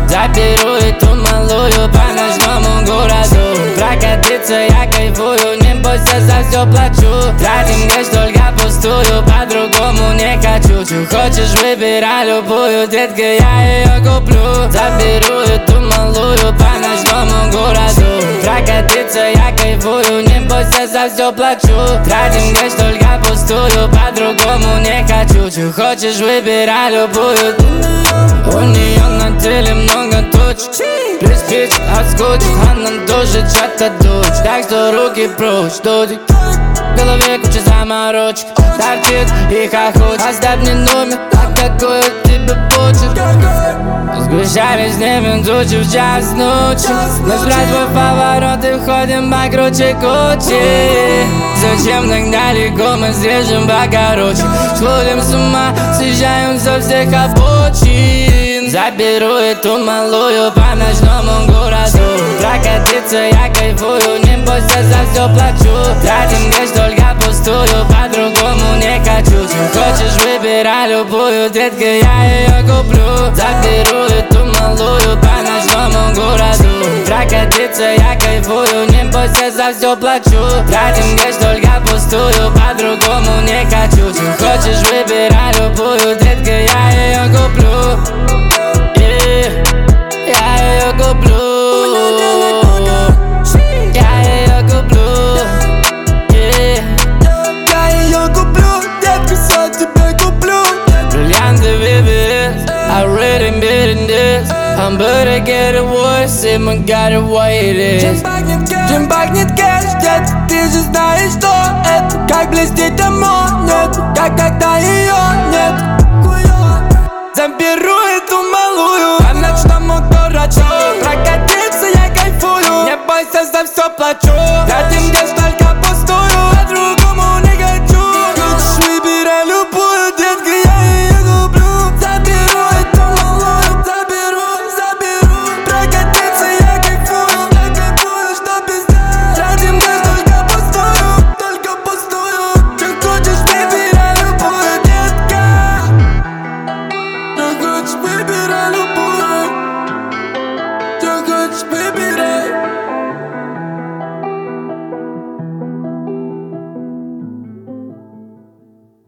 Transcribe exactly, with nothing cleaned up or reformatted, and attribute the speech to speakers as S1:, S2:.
S1: Заберу эту малую по ночному городу. Прокатиться я кайфую, не бойся, за все плачу. Тратим лишь только пустую, по-другому не хочу. Чё хочешь, выбирай любую, детка, я ее куплю. Заберу эту малую по ночному городу. Прокатиться я кайфую, не бойся, за все плачу. Тратим лишь только пустую, по-другому не хочу. Чё хочешь, выбирай любую. У нее на теле много точек, плюс пич от скотча, она тоже чья-то дочь. Так что руки прочь, додик, в голове куча заморочек. Торчит и хохочет, оставь мне номер, а какой у тебя почерк. Сгущались небом тучи в час ночи. Нажрать твой поворот и входим покруче кучи. Зачем так далеко, мы срежем покороче. Сходим с ума, съезжаем со всех обочин. Заберу эту малую по ночному городу. Прокатиться я кайфую, не бойся, за все плачу. Тратим лишь только пустую, по-другому не хочу. Чё хочешь, выбирай любую, детка, я ее куплю. Заберу эту малую по ночному городу. Прокатиться я кайфую, не бойся, за все плачу. Тратим лишь только пустую, по-другому не хочу. Чё хочешь, выбирай любую, детка, я ее куплю. Я ее куплю. Я ее куплю.
S2: Я ее куплю, детка, все тебе куплю.
S1: Бриллианты ви ви эс, I really been in this. I'm better get it worse, и мы got it what it is.
S2: Чем пахнет кэш, чем пахнет кэш, детка, ты же знаешь, что это. Как блестит амон, нет, как когда ее нет.